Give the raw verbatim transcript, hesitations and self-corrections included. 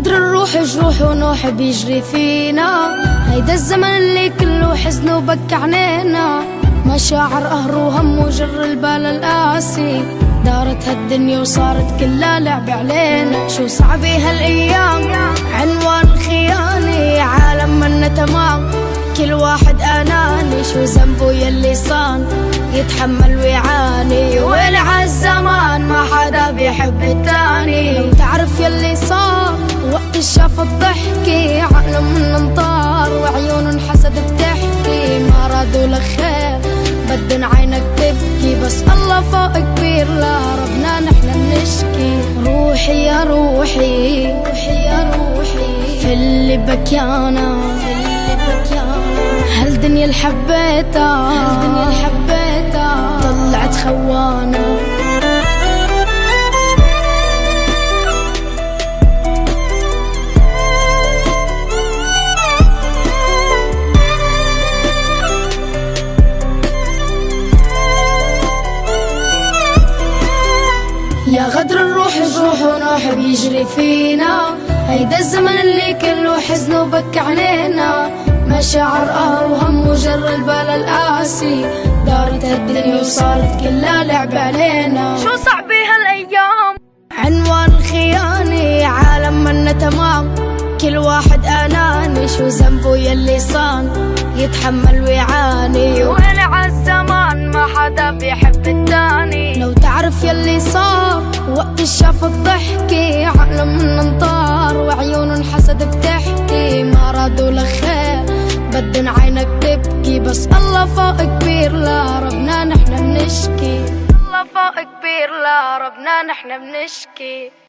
غدر الروح جروح ونوح بيجري فينا، هيدا الزمن اللي كله حزن وبكى عنينا. مشاعر قهر وهم وجر البال القاسي، دارت هالدنيا وصارت كلها لعب علينا. شو صعب هالايام عنوان الخيانة، عالم منا تمام كل واحد اناني. شو ذنبه يلي صان يتحمل ويعاني، وين عالزمان ما حدا بيحب التاني. لو تعرف يلي صار وقت شاف الضحكي، عقلهم من انطار وعيون انحسد بتحكي. ما رادوا لك خير بدن عينك تبكي، بس الله فوق كبير لا ربنا نحن بنشكي. روحي يا روحي روحي يا روحي في اللي بكيانا، في اللي بكيانا. هالدنيا اللي حبيتها هالدنيا اللي حبيتها طلعت خوانا. يا غدر الروح جروح ونوح بيجري فينا، هيدا الزمن اللي كله حزن وبكى علينا. مشاعر قهر وهم وجر البال القاسي، دارت هالدنيا وصارت كلها لعب علينا. شو صعب هالايام عنوان الخيانة، عالم منا تمام كل واحد اناني. شو ذنبه يلي صان يتحمل ويعاني، وين عالزمان ما حدا بيحب التاني. لو تعرف يلي صار وقت شاف الضحكي، عقله من انطار وعيونه انحسد بتحكي. ما رادوا لك خير بدن عينك تبكي، بس الله فوق كبير لا ربنا نحن بنشكي. الله فوق كبير لا ربنا نحن بنشكي.